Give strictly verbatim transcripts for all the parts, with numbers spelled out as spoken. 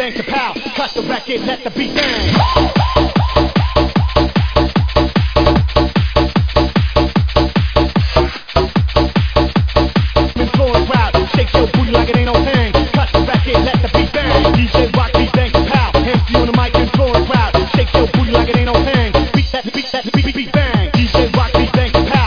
bang to pow. Cut the record, let the beat bang. Influence crowd, shake your booty like it ain't no thing. Cut the record, let the beat bang. D J rock, beat bang to pow. M C on the mic, influence crowd, shake your booty like it ain't no thing. Beat that, beat that, beat, beat, beat bang. D J rock, beat bang to pow.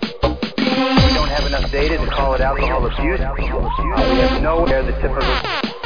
Data to call it alcohol abuse. Uh, we have nowhere the typical